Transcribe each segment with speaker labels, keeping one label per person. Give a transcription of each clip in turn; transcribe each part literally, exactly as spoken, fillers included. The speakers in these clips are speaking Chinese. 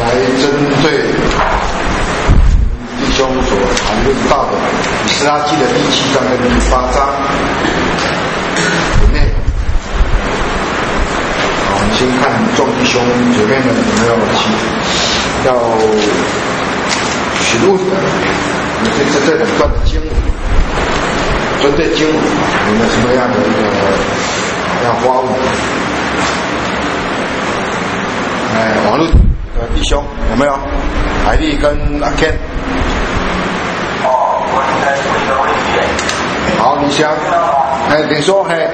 Speaker 1: 来针对弟兄所谈论到的以斯拉记的第七章跟第八章的内容。好，我们先看众弟兄姐妹们有没有其要询问的，我们这次这两段的经文，针对经文有没有什么样的一个要发问？哎，网络的弟兄有没有？海丽跟阿 Ken。
Speaker 2: 哦，我应该是一个问题。
Speaker 1: 好，你想？哎，你说，嘿。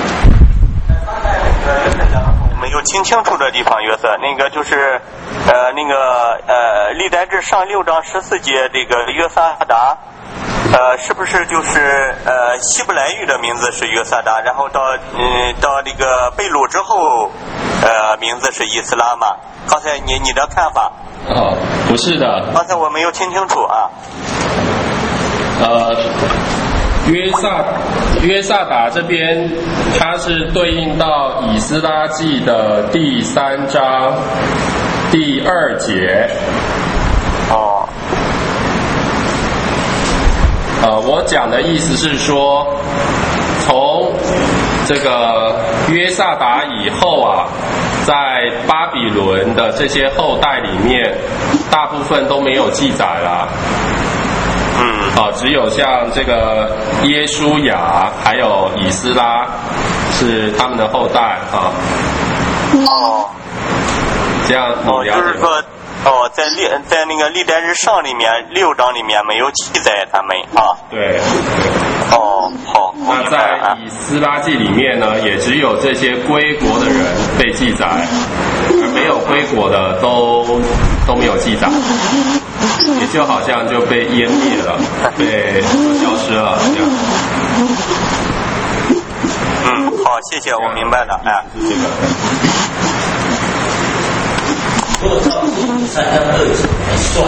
Speaker 2: 我没有听清楚的地方，约瑟，那个就是，呃，那个呃，历代志上六章十四节，这个约萨达，呃，是不是就是呃希伯来语的名字是约萨达，然后到嗯到这个被掳之后，呃，名字是以斯拉嘛？刚才你你的看法？
Speaker 3: 哦，不是的。
Speaker 2: 刚才我没有听清楚啊。
Speaker 3: 呃。约萨约萨达这边，它是对应到以斯拉记的第三章第二节。
Speaker 2: 哦。
Speaker 3: 呃，我讲的意思是说，从这个约萨达以后啊，在巴比伦的这些后代里面，大部分都没有记载了。
Speaker 2: 嗯，
Speaker 3: 好，只有像这个耶书亚还有以斯拉是他们的后代啊。
Speaker 2: 哦，
Speaker 3: 这样你了解吗？
Speaker 2: 哦，就是说，哦，在历在那个历代日上里面六章里面没有记载他们啊。
Speaker 3: 对。
Speaker 2: 哦，好。
Speaker 3: 那在以斯拉记里面呢，也只有这些归国的人被记载，而没有归国的都都没有记载。也就好像就被湮灭了，被消失了这样。
Speaker 2: 嗯，好，谢谢，我明白了。哎，
Speaker 3: 这个。
Speaker 4: 如果照第三章二节来算，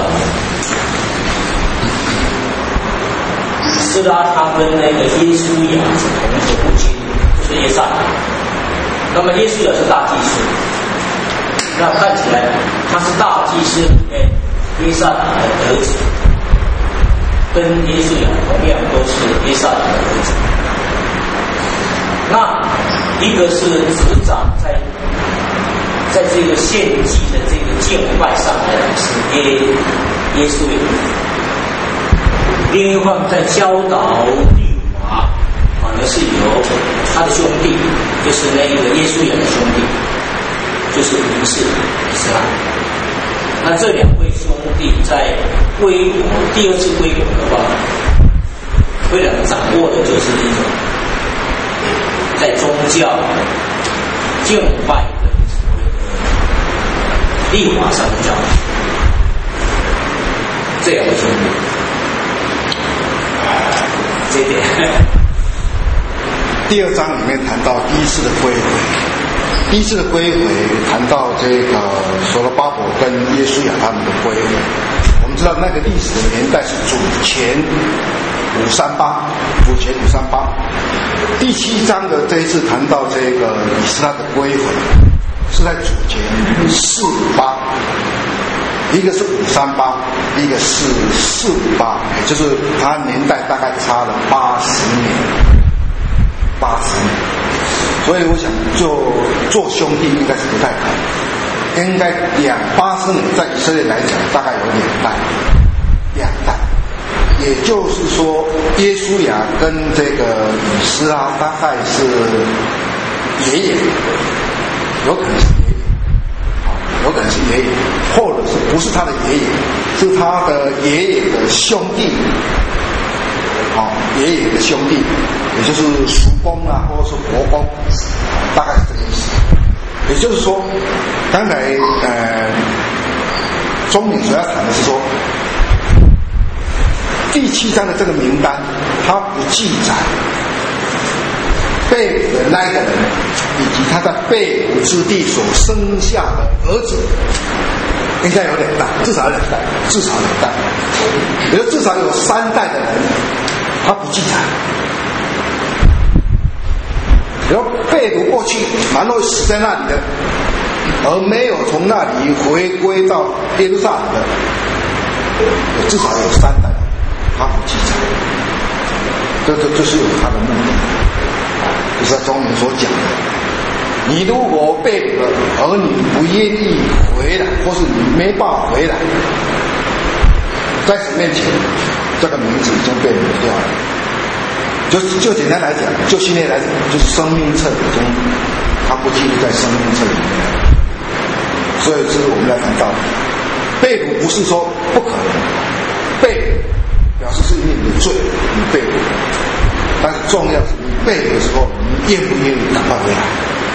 Speaker 4: 斯拉他跟那个耶稣亚是同一个父亲，就是耶萨达。那么耶稣亚是大祭司，那看起来他是大祭司里面耶萨达的儿子，跟耶稣亚同样都是耶萨达的儿子。那一个是执掌在在这个献祭的这个敬拜上来讲是耶耶稣亚，另一方在教导律法，反而是由他的兄弟，就是那个耶稣亚的兄弟，就是民事以斯拉。那这两位兄弟在归国第二次归国的话，为了掌握的就是一种在宗教敬拜的立法上的教育，这两位兄弟，这一点。
Speaker 1: 第二章里面谈到第一次的归回。第一次的归回谈到这个所罗巴伯跟耶稣亚他们的归回，我们知道那个历史的年代是主前五三八，主前五三八。第七章的这一次谈到这个以斯拉的归回，是在主前四五八，一个是五三八，一个是四五八，也就是它年代大概差了八十年，八十年。所以我想做做兄弟应该是不太可能，应该两八十年在以色列来讲大概有两代，两代，也就是说耶稣亚跟这个以斯拉大概是爷爷，有可能是爷爷，有可能是爷爷，或者是不是他的爷爷，是他的爷爷的兄弟。哦，爷爷的兄弟，也就是叔公啊，或者是伯公，大概是这个意思。也就是说，刚才呃，钟敏所要谈的是说，第七章的这个名单，它不记载被掳的那一个人，以及他在被掳之地所生下的儿子，应该有两代，至少有两代，至少两代，也就至少有三代的人。他不记载，然后被掳过去，然后死在那里的， 而没有从那里回归到耶路撒冷的，至少有三代，他不记载。这这这是有他的目的，就是中文所讲的。你如果被掳了，而你不愿意回来，或是你没办法回来，在神面前，这个名字已经被抹掉了。就就简单来讲，就现在来讲，就是生命册已经它不记录在生命册里面。所以这是我们来谈到被掳，不是说不可能，被掳表示是因为你的罪，你被掳。但是重要是你被掳的时候，你愿不愿意赶快回来？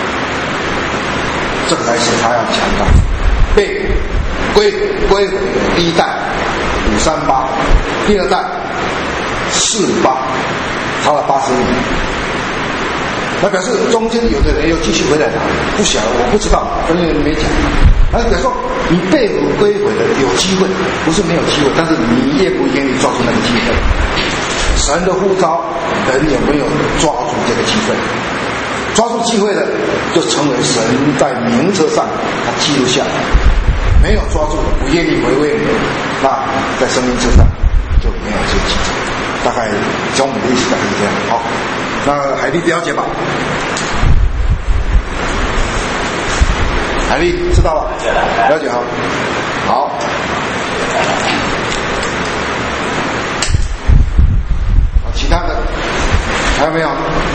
Speaker 1: 这个才是他要强调。被掳归归回的第一代五三八，第二代四八，差了八十年。那表示中间有的人又继续回来了，不晓得，我不知道，因为没讲。那表示说你被掳归回的有机会，不是没有机会，但是你愿不愿意抓住那个机会？神的呼召，人有没有抓住这个机会？抓住机会的，就成为神在名册上他记录下来；没有抓住的，不愿意回味的，那在生命册上就没有这个记载。大概教我们的意思大概是这样。好，那海丽了解吧？海丽知道了，了解好。好。其他的还有没有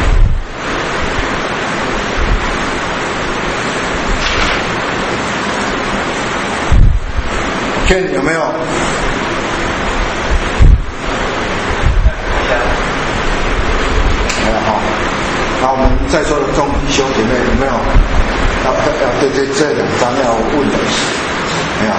Speaker 1: ？Ken 有没有？没有哈。那我们在座的众弟兄姐妹有没有要要对这这两章要问的？没有。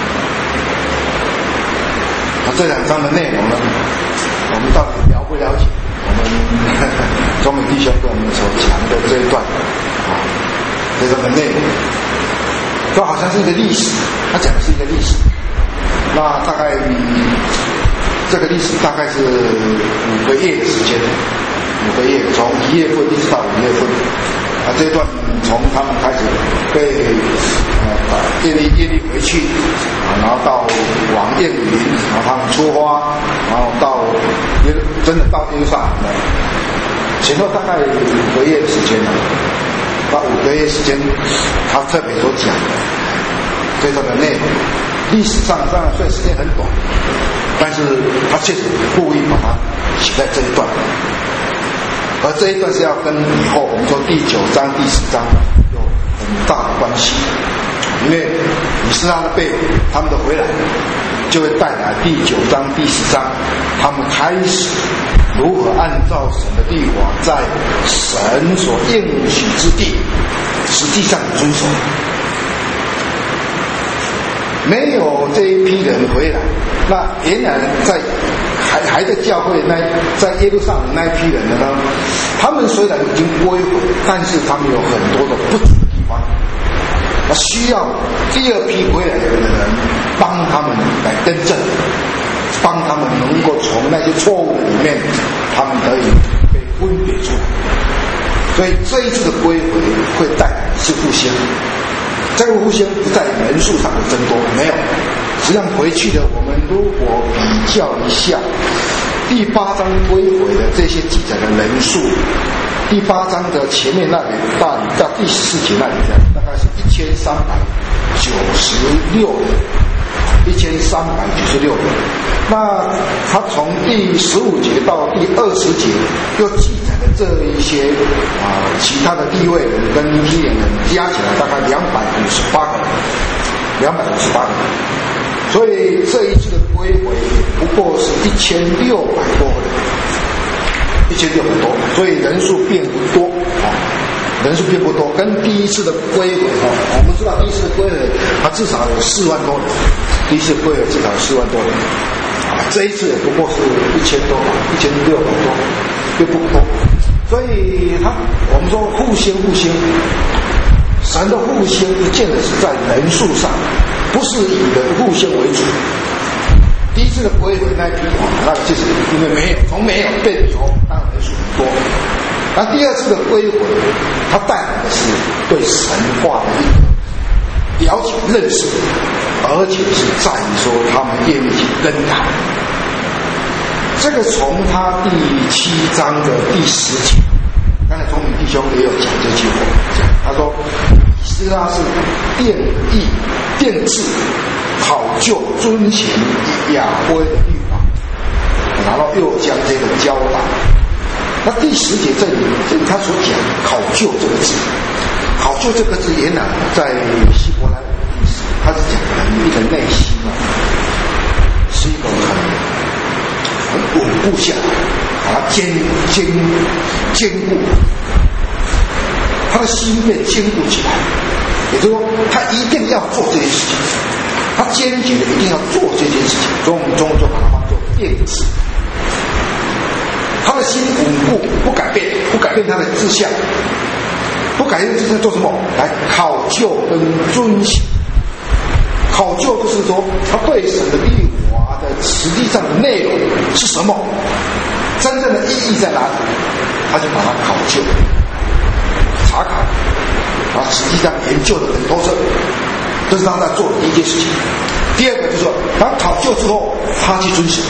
Speaker 1: 那这两章的内容呢？我们到底了不了解我们中美弟兄跟我们所讲的这一段啊，这段的内容，就好像是一个历史，他讲的是一个历史。那大概、嗯、这个历史大概是五个月的时间，五个月，从一月份一直到五月份。啊，这一段从他们开始被呃耶利耶利回去啊，然后到往耶路林，然后他们出发，然后到耶真的到耶路撒冷了，前后大概五个月的时间了。那五个月时间，他特别所讲的这段的内容，历史上当然虽然时间很短，但是他确实故意把它写在这一段。而这一段是要跟以后我们说第九章、第十章有很大的关系，因为以斯拉的被掳，他们的回来，就会带来第九章、第十章，他们开始如何按照神的律法，在神所应许之地，实际上遵守。没有这一批人回来，那原来在还还在教会那在耶路撒冷那一批人呢，他们虽然已经归回，但是他们有很多的不足的地方，那需要第二批回来的人帮他们来更正，帮他们能够从那些错误里面，他们可以被分别出来。所以这一次的归回会带来是复兴。这个复兴不在人数上的增多，没有。实际上回去的，我们如果比较一下第八章归回的这些记载的人数，第八章的前面那里到到第十四节那里这样，大概是一千三百九十六人，一千三百九十六人。那他从第十五节到第二十节又记载了这一些啊、呃、其他的地位人跟批人人加起来大概两百五十八个人，两百五十八个人。所以这一次的归回不过是一千六百多个人，一千六百多，所以人数并不多啊。人数并不多，跟第一次的归回哈，我们知道第一次的归回，它至少有四万多人，第一次归回至少有四万多人，啊，这一次也不过是一千多，一千六百多，并不多，所以他我们说复兴复兴，神的复兴不见得是在人数上，不是以人复兴为主。第一次的归回那一批啊，那其实因为没有，从没有变有，当然人数很多。那第二次的归回，它带来的是对神话的一个了解认识，而且是在于说他们愿意去跟他。这个从他第七章的第十节，刚才聪明弟兄也有讲这句话，他说以斯拉是奠义奠制考究遵行雅规的律法，然后又将这个教导。那第十节这里，这里他所讲考究这个字，考究这个字原来在希伯来的意思，他是讲人一个内心啊，是一个很很稳固下来，把它坚坚坚固，他的心被坚固起来，也就是说，他一定要做这件事情，他坚决的一定要做这件事情，所以我们中文就把它当做奠制。他的心稳固，不改变，不改变他的志向，不改变志向做什么？来考究跟遵行。考究就是说，他对神的律法的实际上的内容是什么，真正的意义在哪里，他就把它考究、查考，然后实际上研究的很透彻，这是他在做的第一件事情。第二个就是说，他考究之后，他去遵守。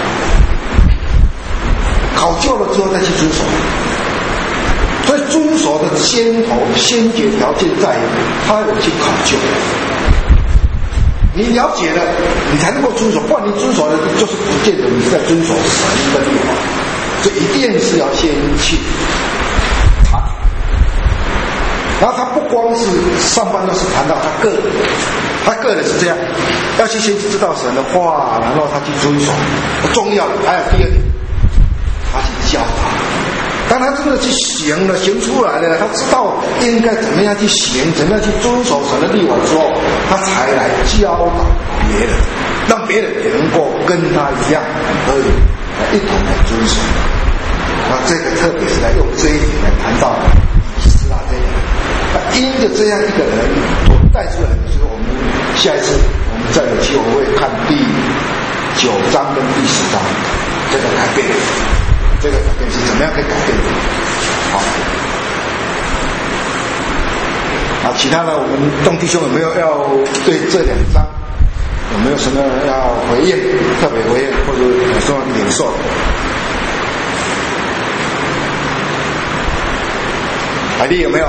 Speaker 1: 考究了之后再去遵守，所以遵守的先头先决条件在于他有去考究。你了解了，你才能够遵守，不然你遵守的就是不见得你是在遵守神的律法，所以一定是要先去查。然后他不光是上半段是谈到他个人，他个人是这样，要去先知道神的话，然后他去遵守，重要的还有第二点。他去教他，当他真的去行了，行出来了，他知道应该怎么样去行，怎么样去遵守神的律法之后，他才来教导别人，让别人也能够跟他一样，可以一同来遵守。那这个特别是来用这一点来谈到以斯拉这样，那因着这样一个人所带出来的时候，我们下一次我们再有机会会看第九章跟第十章这个改变。这个改变是怎么样可以改变的？好，啊，其他的我们众弟兄有没有要对这两章有没有什么要回应、特别回应或者有什么领受？海丽有没有？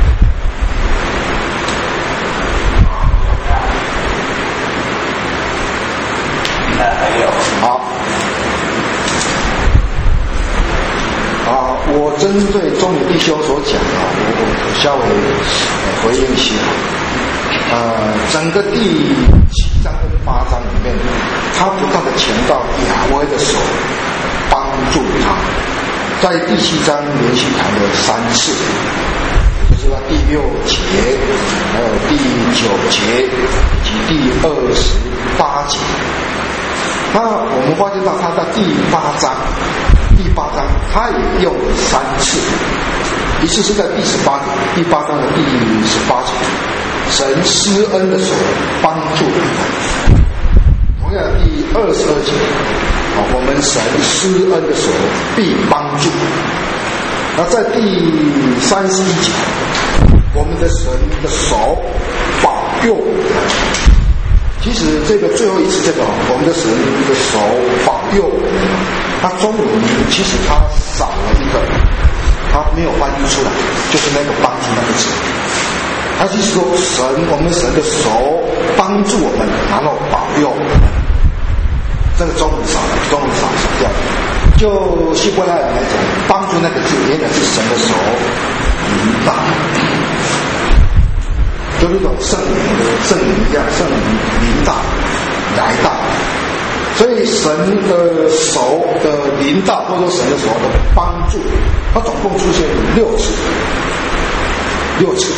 Speaker 2: 还有。
Speaker 1: 好。啊，我针对中女弟兄所讲啊，我我稍微回应一下。呃，整个第七章跟八章里面，他不断的强调亚威的手帮助他，在第七章连续谈了三次，就是说第六节，还有第九节以及第二十八节。那我们发现到他在第八章。第八章他也用了三次，一次是在第十八节，第八章的第十八节，神施恩的手帮助我们。同样第二十二节，啊，我们神施恩的手必帮助。那在第三十一节，我们的神的手保佑我们。其实这个最后一次这个我们的神的手保佑我们，它中文其实它少了一个，它没有翻译出来，就是那个帮助那个字。它是说神，我们神的手帮助我们，然后保佑我们。这个中文少了，中文少少掉了。就希伯来人来讲，帮助那个字原来是神的手引导。就如同圣灵圣灵一样，圣灵领导来到，所以神的手的领导或者说神的手的帮助，它总共出现六次，六次，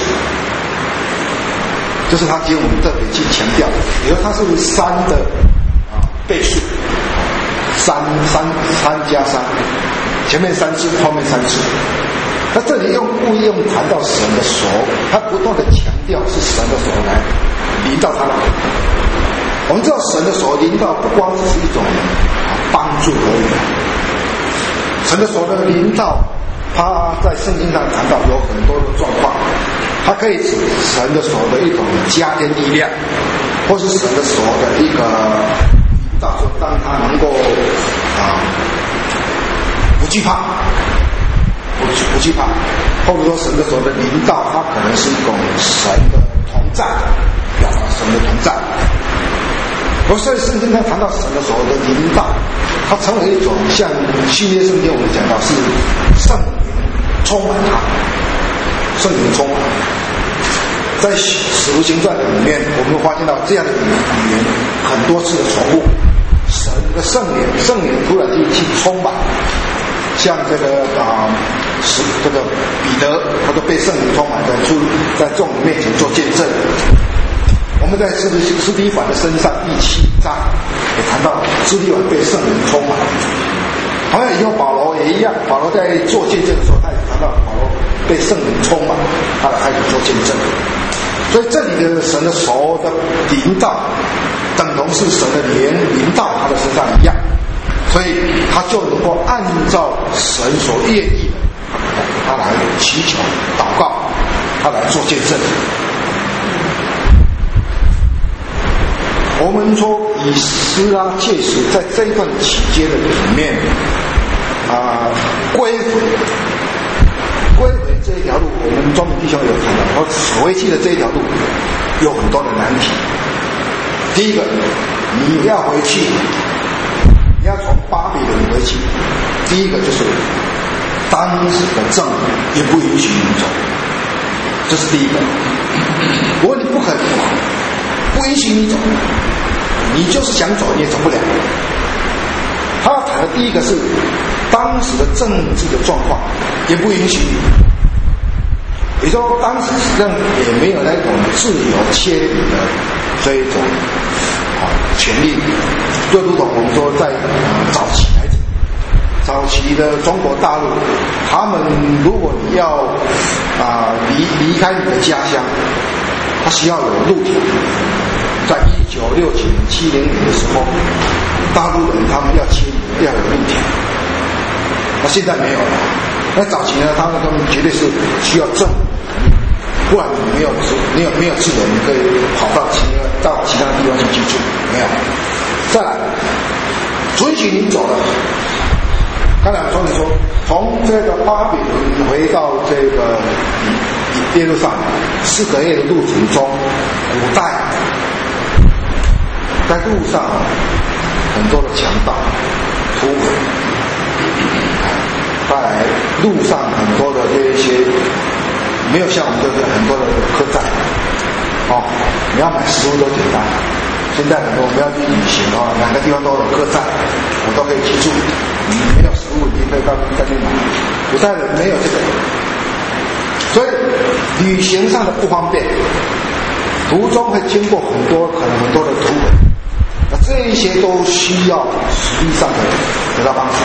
Speaker 1: 这是他经文特别去强调的，比如它是三的啊倍数，三三三加三，前面三次，后面三次。那这里用故意用谈到神的手，他不断的强调是神的手来领导他们。我们知道神的手领导不光只是一种帮助而已，神的手的领导它在圣经上谈到有很多的状况，它可以指神的手的一种加添力量，或是神的手的一个引导，说当他能够啊不惧怕，不不惧怕，或者说神的手的领导，它可能是一种神的同在，表达神的同在。而所以圣经上谈到神的手的领导，它成为一种像新约圣经我们讲到是圣灵充满它，圣灵充满。在使徒行传里面，我们发现到这样的语言很多次的重复，神的圣灵，圣灵突然就去充满，像这个啊，使、呃、这个彼得，他都被圣灵充满，在出在众人面前做见证。我们在司提司提反的身上第七章也谈到司提反被圣灵充满。好像以后保罗也一样，保罗在做见证的时候，他也谈到保罗被圣灵充满，他来开始做见证。所以这里的神的手的领导，等同是神的灵临到他的身上一样，所以他就能够按照神所愿意的，他来祈求祷告，他来做见证。我们说以斯拉切实在这一段期间的里面啊、呃，归回归回这一条路，我们庄明弟兄有谈到，说回去的这一条路有很多的难题。第一个，你要回去，你要从巴比伦回去，第一个就是当时的政府也不允许你走，这是第一个。如果你不肯不允许你走，你就是想走你也走不了。他要谈的第一个是当时的政治的状况也不允许你，也就是说当时实际上也没有那种自由切理的这一种啊权利，就如同我们说在、呃、早期来讲，早期的中国大陆，他们如果你要啊离离开你的家乡，他需要有路条。在一九六几年、七零年的时候，大陆人他们要迁移要有路条，那现在没有了。那早期呢，他们他们绝对是需要政府，不然你没有没有没有自由，你可以跑到其他到其他地方去居住，没有。再来，准许你走了。刚才我说你说，从这个巴比伦回到这个耶路撒冷四个月的路程中，古代在路上很多的强盗、突围，再来路上很多的这一些，没有像我们这个很多的客栈，哦，你要买食物都简单。现在很多我们要去旅行哦，两个地方都有客栈，我都可以去住。你没有食物，你可以到在那买。古代人没有这个，所以旅行上的不方便，途中会经过很多可能很多的突围，那这一些都需要实力上的得到帮助。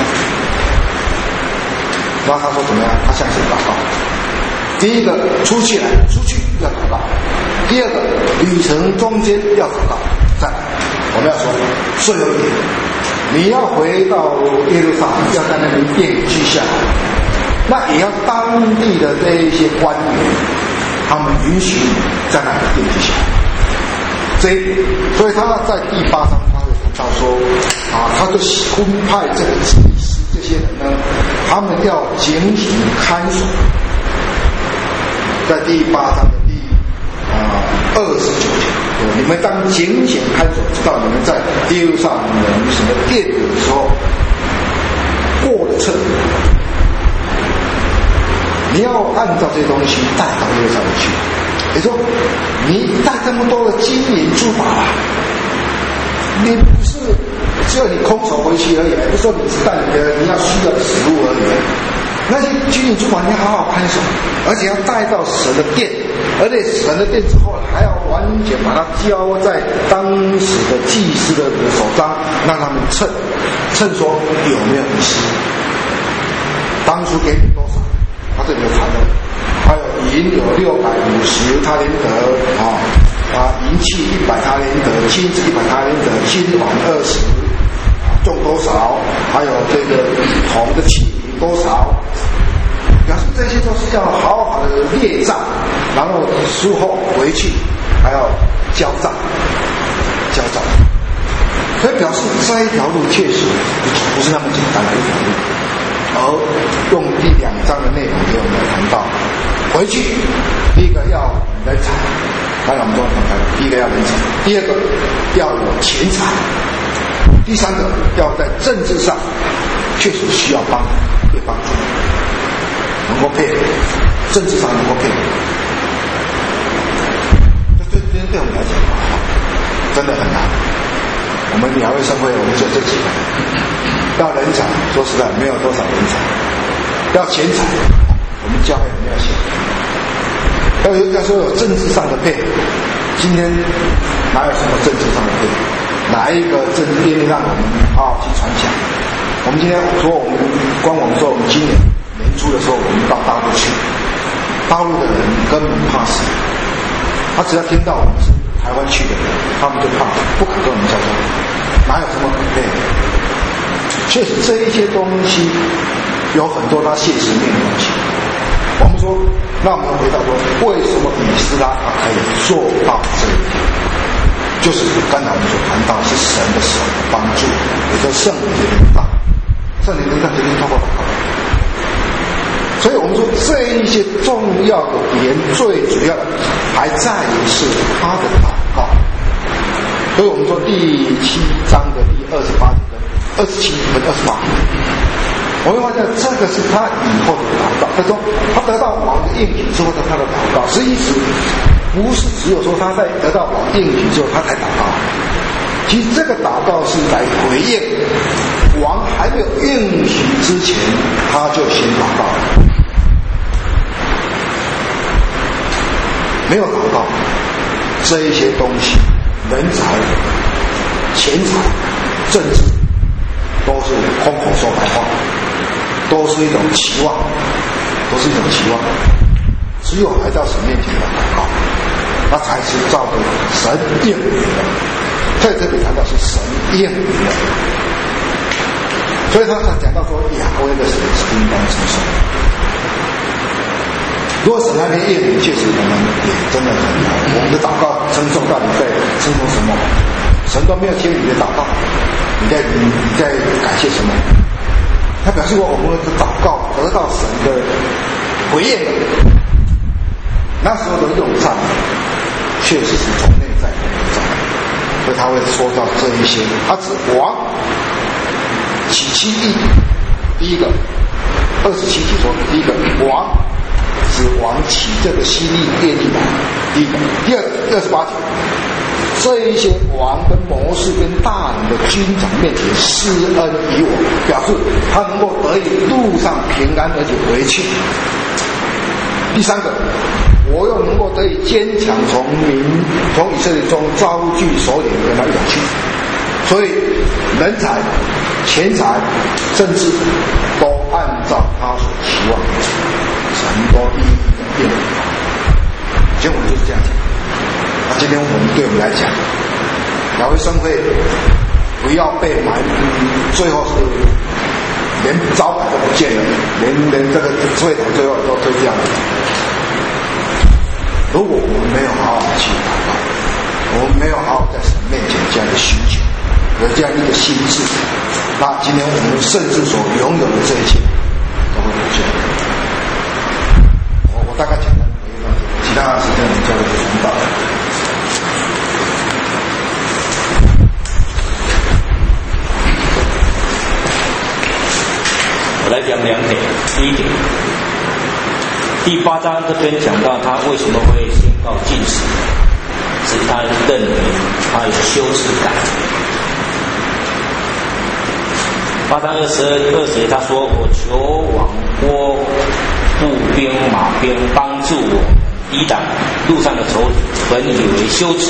Speaker 1: 然后他说怎么样？他向神祷告。第一个，出去来，出去要祷告；第二个，旅程中间要祷告。再来，我们要说最后一点，你要回到耶路撒冷，要在那边定居下来，那也要当地的这一些官员，他们允许你在那里定居下来。这一点，所以他在第八章他会谈到说，啊，他就分派这个祭司这些人呢，他们要警醒看守。在第八章的第啊二十九节，你们当警醒看守，知道你们在耶路撒冷什么殿宇的时候过了秤，你要按照这些东西带到耶路撒冷去。也就是说，你带这么多的金银珠宝啊，你不是只有你空手回去而已，不是说你只带你的你要需要的食物而已。那些金银珠宝你要好好看守，而且要带到神的殿，而且神的殿之后还要完全把它交在当时的祭司的手上，让他们称称说有没有遗失，当初给你多少，他这里有谈的，还有银有六百五十他连得啊啊，银器一百他连得，金子一百他连得，金环二十，重多少？还有这个铜的器皿多少？ 表示这些都是要好好的列账，然后术后回去还要交账，交账。所以表示这一条路确实不是那么简单的一条路。而用第两章的内容给我们来谈到，回去第一个要人才，当然我们中文谈的，第一个要人才，第二个要有钱财，第三个要在政治上确实需要帮被帮助，能够配合，政治上能够配合。这对对对我们来讲真的很难。我们两位生会，我们就这几个，要人才，说实在没有多少人才；要钱财，我们教会没有钱；要有要说有政治上的配合，今天哪有什么政治上的配合？哪一个政治愿意让我们好好去传讲？我们今天说我们光我们说我们今年年初的时候，我们到大陆去，大陆的人根本怕死，他只要听到我们是台湾去的人，他们就怕，不敢跟我们交流，哪有什么可配的？确实这一些东西有很多他现实面的东西。我们说，那我们回到说，为什么以斯拉他可以做到这一点？就是刚才我们所谈到是神的手的帮助，也就是圣灵的领导，圣灵领导决定透过祷告。所以我们说这一些重要的点，最主要的还在于是他的祷告。所以我们说第七章的第二十八节跟二十七跟二十八，我们发现这个是他以后的祷告。他说他得到王的应许之后的他的祷告，实际是不是只有说他在得到王应许之后他才祷告？其实这个祷告是来回应王还没有应许之前，他就先祷告了。没有祷告，这一些东西，人才、钱财、政治，都是空口说白话，都是一种期望，都是一种期望。只有来到神面前的祷告，那才是照着神应允的。在这里谈到是神应允的，所以他讲到说雅各的神是应当承受。如果神那边应允，确实我们也真的很难。我们的祷告称颂到底在称颂什么？神都没有听你的祷告，你在你你在感谢什么？他表示说我们的祷告得到神的回应了，那时候的用赞确实是从内在的用赞，所以他会说到这一些。他指王起七义，第一个二十七节说，第一个王。指王起这个西利耶利来，第一个，第二个二十八节，这一些王跟谋士跟大人的军长面前施恩于我，表示他能够得以路上平安而且回去。第三个，我又能够得以坚强从民从以色列中招聚首领跟他远去。所以人才、钱财、政治都按照他所期望的神都一一的变化。结果就是这样讲。那今天我们对我们来讲，雅威生会不要被埋，最后是连招牌都不见了，连连这个会堂最后都推掉了。如果我们没有好好去祷告，我们没有好好在神面前这样的寻求，有这样一个心智，那今天我们甚至所拥有的这一切都会不见。我我大概简单回应到这，其他的时间我们交给传道。
Speaker 4: 我来讲两点。第一点，第八章这边讲到他为什么会宣告禁食，是他认为他有羞耻感。八章二十二节他说：“我求王拨步兵马兵帮助我抵挡路上的仇敌，本以为羞耻。”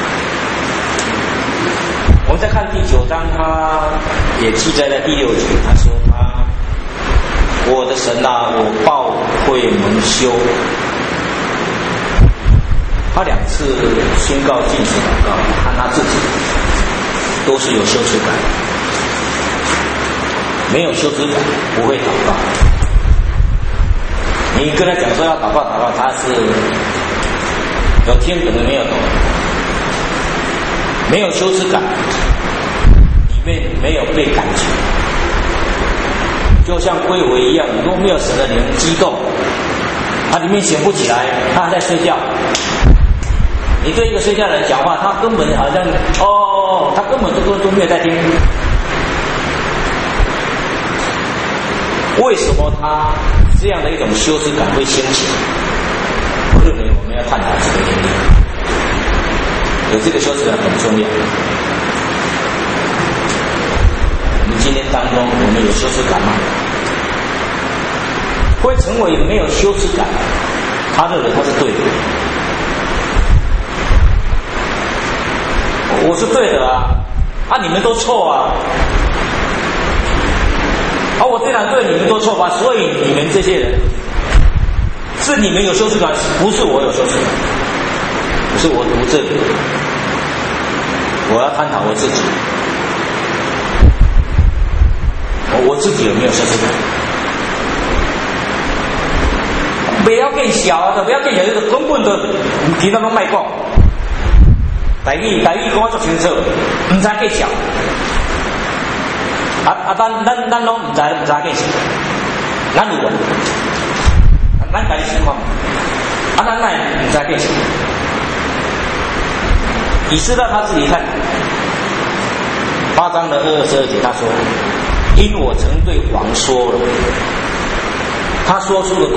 Speaker 4: 我们再看第九章，他也记载在第六节，他说他。我的神啊，我报会蒙羞。他两次宣告禁止祷告，看他自己都是有羞耻感，没有羞耻感不会祷告。 你跟他讲说要祷告祷告，他是有听可能没有懂，没有羞耻感，里面没有被感觉，就像归回一样，如果没有神的灵激动，他里面醒不起来，他还在睡觉。你对一个睡觉的人讲话，他根本好像哦，他根本都都都没有在听。为什么他这样的一种羞耻感会兴起？我认为我们要探讨这个原因。有这个羞耻感很重要。我们今天当中，我们有羞耻感吗？会成为没有羞耻感，他认为他是对的。我是对的啊，啊你们都错啊，啊我这样对你们都错吧，所以你们这些人是你们有羞耻感，不是我有羞耻感，不是我读这里，我要探讨我自己，我自己有没有羞耻感？不要更小的，不要更小的，根本的其他都卖讲。台语台语讲足清楚，唔知计小。啊啊，咱咱咱拢唔知唔知计小，咱有啊，咱家己想看，啊咱奈唔知计小。以斯拉他自己看，八章的二十二节，他说：“因我曾对王说了，他说出了口。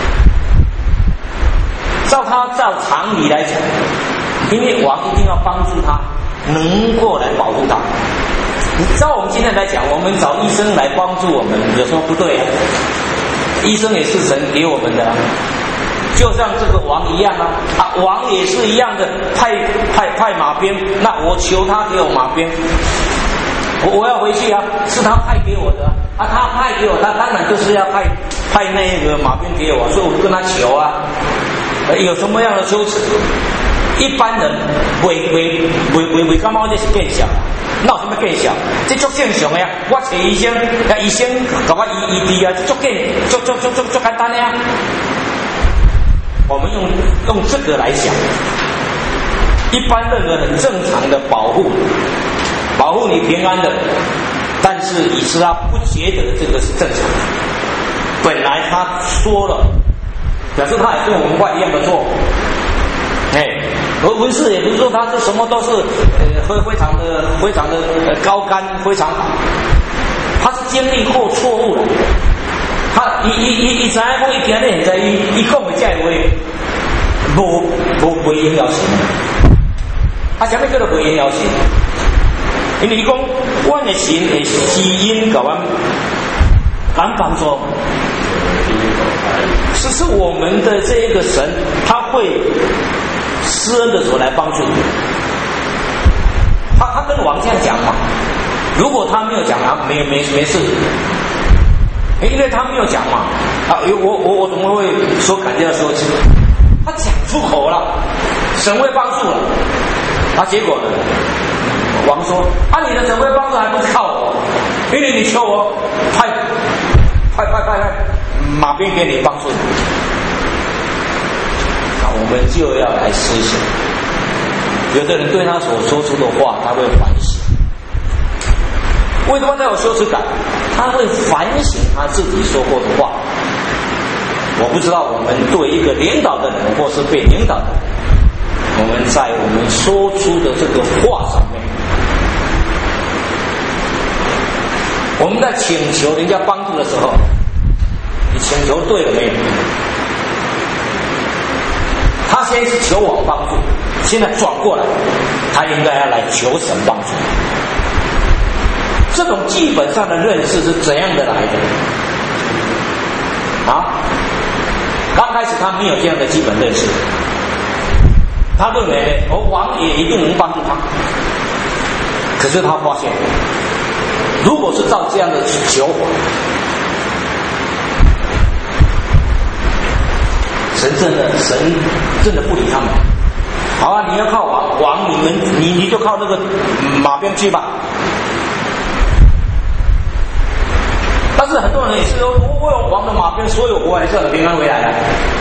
Speaker 4: 照他照常理来讲。”因为王一定要帮助他，能够来保护他。你照我们今天来讲，我们找医生来帮助我们，有时候不对啊。医生也是神给我们的啊，就像这个王一样啊，啊，王也是一样的，派派派马鞭，那我求他给我马鞭，我我要回去啊，是他派给我的啊，他派给我，他当然就是要派派那个马鞭给我，所以我就跟他求啊，有什么样的羞耻？一般人袂袂袂袂袂感觉这是见笑，哪有什么见笑？这足正常的呀！我找医生，啊医生给我医医治啊，足见足足足足足简单的呀。我们用用这个来想，一般认为很正常的保护，保护你平安的，但是以斯拉不觉得这个是正常的。本来他说了，表示他也跟我们外一样的做。哎，而文士也不是说他这什么都是呃非非常的非常的高干非常好，他是经历过错误的，他一一一一知影讲伊今日现在伊伊讲的这话，无无无言了神，啊，什么叫做无言了神？因为伊讲，阮的神会施恩给阮咱帮助，是是我们的这一个神，他会施恩的时候来帮助你。他他跟王这样讲嘛，如果他没有讲啊，没没没事，因为他没有讲嘛，啊，我我我怎么会说砍掉说辞？他讲出口了，神会帮助了，啊，结果呢？王说：“啊，你的神会帮助还不是靠我，因为你求我派派派派派马兵给你帮助你。”那我们就要来思想，有的人对他所说出的话，他会反省。为什么他有羞耻感？他会反省他自己说过的话。我不知道我们对一个领导的人，或是被领导的人，我们在我们说出的这个话上面，我们在请求人家帮助的时候，你请求对了没有？他先是求我帮助，现在转过来，他应该要来求神帮助。这种基本上的认识是怎样的来的？啊？刚开始他没有这样的基本认识，他认为哦，王也一定能帮助他。可是他发现，如果是照这样的求法，神真的神真的不理他们。好啊，你要靠王，王你们你你就靠那个马鞭去吧。但是很多多人也是说，我有王的马兵，所有国还是很平安回来了。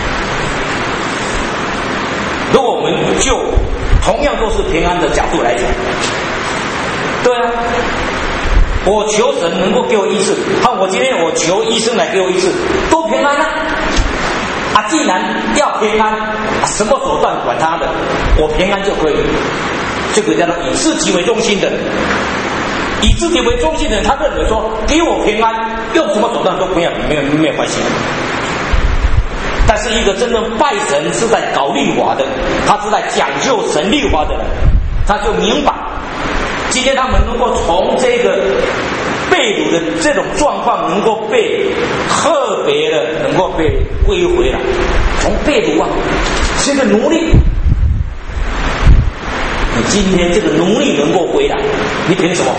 Speaker 4: 如果我们就同样都是平安的角度来讲，对啊，我求神能够给我医治，好，我今天我求医生来给我医治，都平安啊！啊，既然要平安，什么手段管他的，我平安就可以。这个叫做以自己为中心的人，以自己为中心的人，他认为说给我平安，用什么手段都不要，没有没有关系。但是一个真正拜神是在搞律法的，他是在讲究神律法的人，他就明白，今天他们能够从这个被掳的这种状况能够被特别的能够被归回来，从被掳啊是个奴隶，你今天这个奴隶能够回来，你凭什么？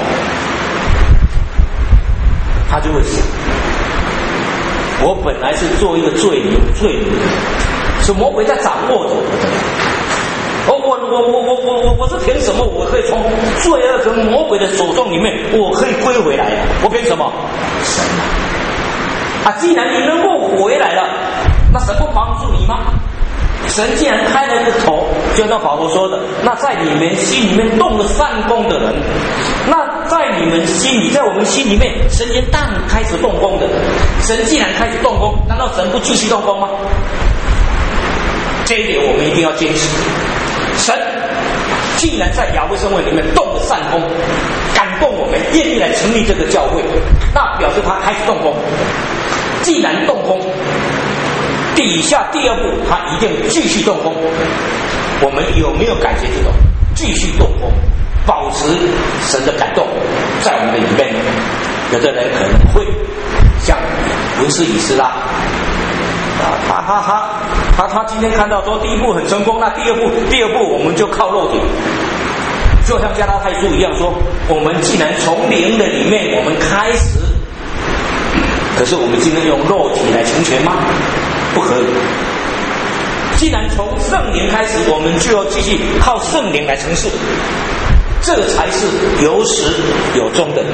Speaker 4: 他就会想，我本来是做一个罪奴，罪奴是魔鬼在掌握着我的。我我我我我我我我是凭什么我可以从罪恶跟魔鬼的手中里面我可以归回来呀？我凭什么？神啊！既然你能够回来了，那神不帮助你吗？神既然开了一个头，就像保罗说的，那在你们心里面动了善功的人，那在你们心里，在我们心里面，神先当开始动工的人，神既然开始动工，难道神不继续动工吗？这一点我们一定要坚持。神既然在雅各圣会里面动了善功，感动我们愿意来成立这个教会，那表示他开始动工。既然动工，底下第二步他一定继续动工。我们有没有感觉这种继续动工，保持神的感动在我们的里面呢？有的人可能会像文士以斯拉啊，他他他他他今天看到说第一步很成功，那第二步第二步我们就靠肉体，就像加拉太书一样说，我们既然从灵的里面我们开始，可是我们今天用肉体来成全吗？不可以。既然从圣灵开始，我们就要继续靠圣灵来成事，这才是有始有终的。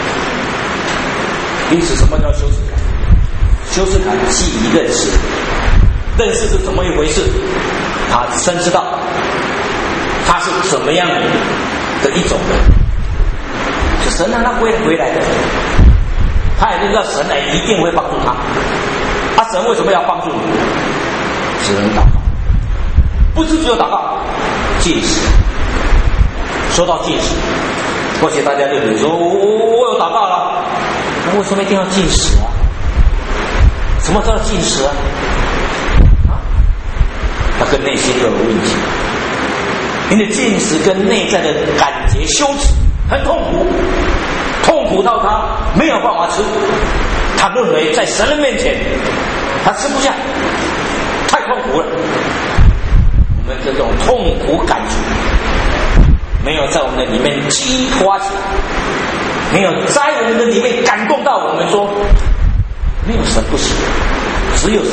Speaker 4: 因此，什么叫修饰感？修饰感基于认识，认识是怎么一回事？他深知道他是怎么样的一种人，是神让他回回来的，他也知道神来一定会帮助他。啊，神为什么要帮助你？只能祷告，不是只有祷告，禁食。说到禁食，或许大家就会说，我我我有祷告了，那为什么一定要禁食啊？什么叫禁食啊？啊，它跟内心都有问题。你的禁食跟内在的感觉羞耻，很痛苦，痛苦到他没有办法吃。他认为在神的面前，他吃不下，太痛苦了。我们这种痛苦感觉没有在我们的里面激发起来，没有在我们的里面感动到我们说，没有神不行，只有神。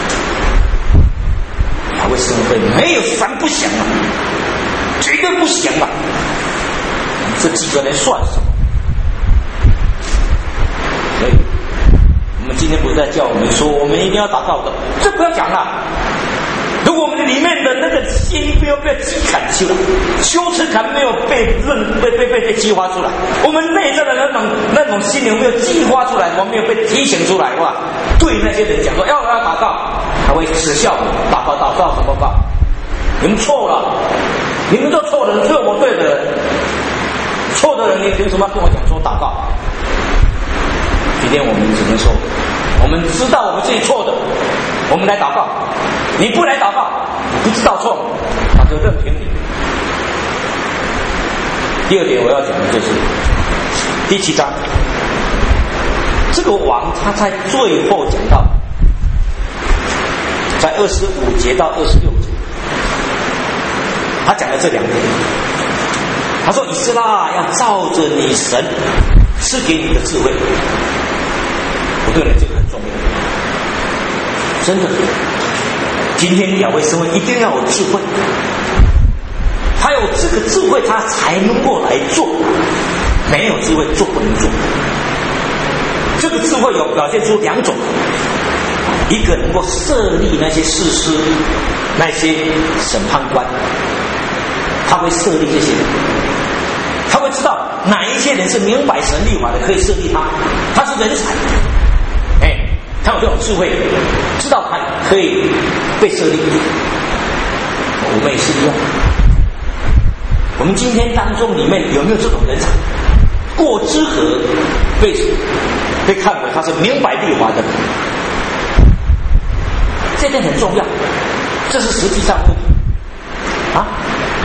Speaker 4: 他为什么会没有神不行啊？绝对不行啊！这几个人算什么？所以我们今天不是在叫我们说我们一定要祷告的，这不要讲了。如果我们的里面的那个心没有被激感出来，羞耻感没有被认被被被被激发出来，我们内在的那种那种心灵没有激发出来，我们没有被提醒出来的话，对那些人讲说要不要祷告，他会耻笑你，祷告祷告什么告？你们错了，你们都错了，只有我对的人，错的人你凭什么跟我讲说祷告？今天我们只能说，我们知道我们自己错的，我们来祷告。你不来祷告，你不知道错，那就任凭你。第二点我要讲的就是第七章，这个王他在最后讲到，在二十五节到二十六节，他讲了这两点。他说：“以斯拉要照着你神赐给你的智慧。”我对了，这个很重要，真的。今天雅各圣会一定要有智慧，他有这个智慧，他才能够来做。没有智慧，做不能做。 这个智慧有表现出两种，一个能够设立那些士师，那些审判官，他会设立这些人，他会知道哪一些人是明白神律法的，可以设立他，他是人才，哎，他有这种智慧，知道他可以被设立。我们也是一样，我们今天当中里面有没有这种人才？过之河被被看为他是明白律法的人，这点很重要，这是实际上问题啊。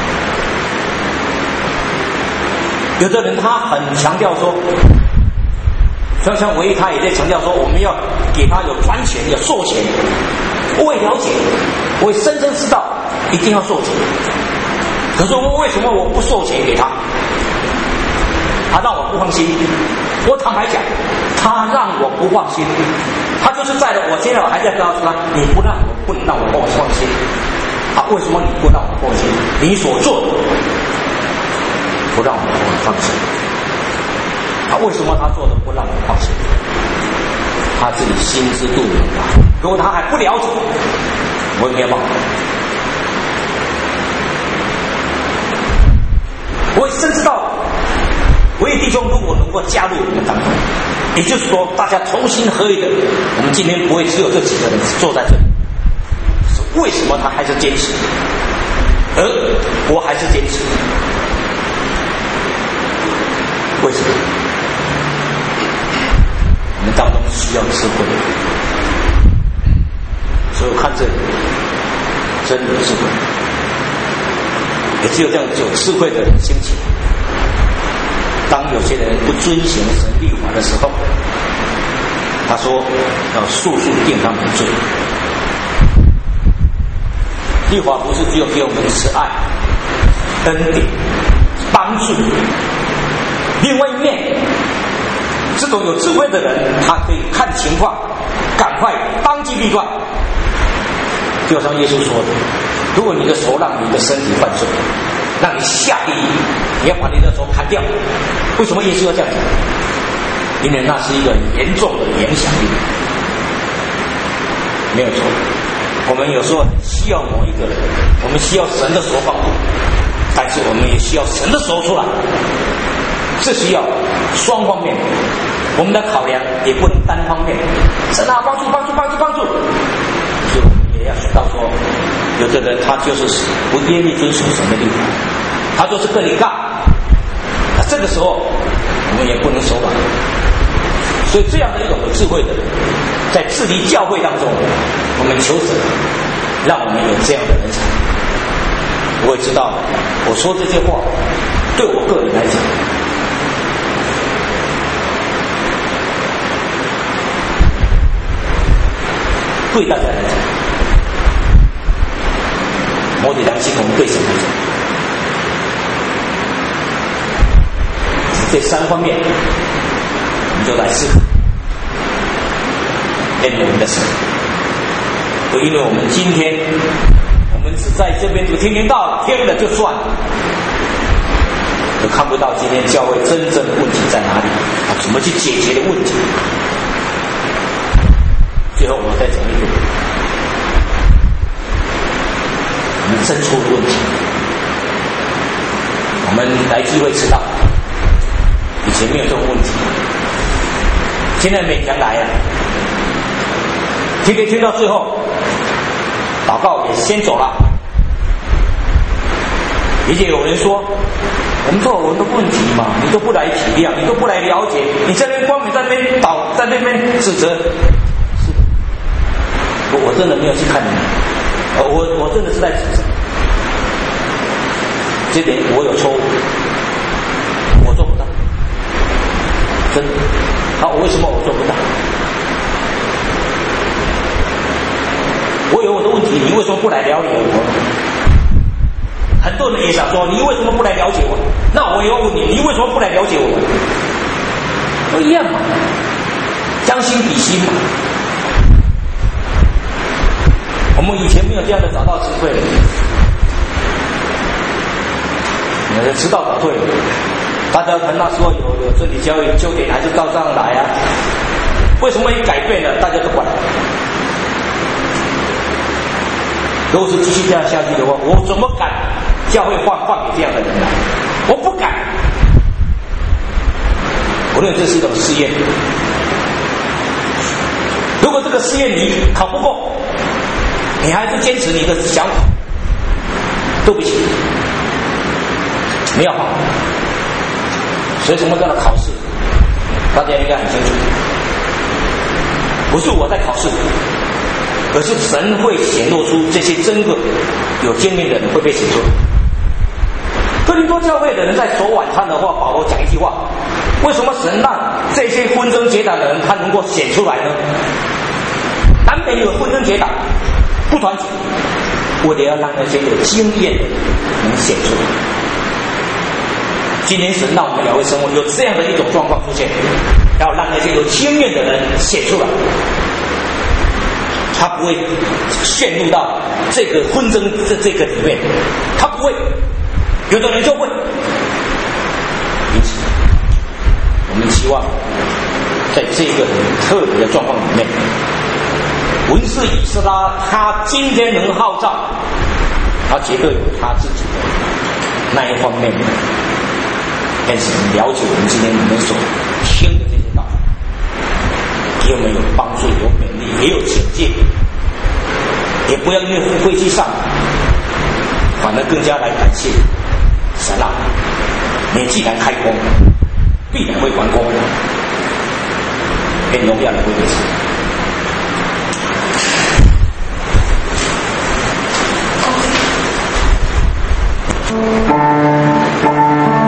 Speaker 4: 有的人他很强调说，像像唯一他也在强调说，我们要给他有传钱，有授钱。我也了解，我也深深知道一定要授钱。可是我为什么我不授钱给他？他让我不放心。我坦白讲，他让我不放心。他就是在了，我现在我还在告诉他，你不让我，不能让我放心。啊，为什么你不让我放心？你所做的不让我放心。啊，为什么他做的不让我放心？他自己心知肚明白。如果他还不了解，我也没办法。我也深知道，唯一弟兄如果能够加入我们当中，也就是说大家同心合意的，我们今天不会只有这几个人坐在这里。是为什么他还是坚持，而我还是坚持？为什么？我们当中需要智慧，所以我看这里真有智慧，也只有这样有智慧的人兴起。当有些人不遵行神律法的时候，他说要速速定他们的罪。律法不是只有给我们慈爱、恩典、帮助，另外一面，这种有智慧的人，他可以看情况，赶快当机立断。就像耶稣说的，如果你的手让你的身体犯罪，让你下地狱，你要把你的手砍掉。为什么耶稣要这样讲？因为那是一个严重的影响力。没有错，我们有时候需要某一个人，我们需要神的手帮助，但是我们也需要神的手出来。这需要双方面，我们的考量也不能单方面。神啊，帮助帮助帮助帮助，所以我们也要知道说，有的人他就是不愿意遵守神的律法，他就是跟你杠。那这个时候我们也不能手软。所以这样的一种有智慧的人，在治理教会当中，我们求神让我们有这样的人才。我也知道，我说这些话对我个人来讲，对大家来讲，我的良心可能对神来讲，这三方面我们就来思考面对我们的神。就因为我们今天我们只在这边就天天到听了就算了，就看不到今天教会真正的问题在哪里，怎么去解决的问题。最后我再讲一个，我们真出了问题。我们来聚会迟到，以前没有这种问题，现在每天来了，听听听到最后，祷告也先走了。也就有人说，我们说我们的问题嘛，你都不来体谅，你都不来了解，你在那边光明在那边倒，在那边指责。是的，我我真的没有去看你们，我我真的是在指责，这点我有错误，我做不到，真的。好，为什么我做不到？我有我的问题，你为什么不来了解我？很多人也想说，你为什么不来了解我？那我也要问你，你为什么不来了解我？都一样嘛，将心比心嘛。我们以前没有这样的找到智慧了，呃，迟到早退。大家可能那时候有有真理教育，九点还是照上来啊， 为什么一改变了大家都管？如果是继续这样下去的话，我怎么敢教会换换给这样的人来？我不敢。我认为这是一种试验。如果这个试验你考不过，你还是坚持你的想法，对不起，没有好。所以什么叫做考试？大家应该很清楚，不是我在考试，而是神会显露出这些真个有经验的人会被显出来。哥林多教会的人在守晚餐的话，保罗讲一句话：为什么神让这些纷争结党的人他能够显出来呢？难免有纷争结党，不团结，为了要让那些有经验的人能显出来。今天神让我们教会生活有这样的一种状况出现，要让那些有经验的人显出来，他不会陷入到这个纷争的这个里面，他不会，有的人就会。因此，我们希望在这个很特别的状况里面，文士以斯拉他今天能号召，他绝对有他自己的那一方面。但是了解我们今天你们所听的这些道理，给我们有帮助、有勉励、也有警戒，也不要因为飞机上，反而更加来感谢神啊！你既然开工，必然会完工，愿荣耀来归给神。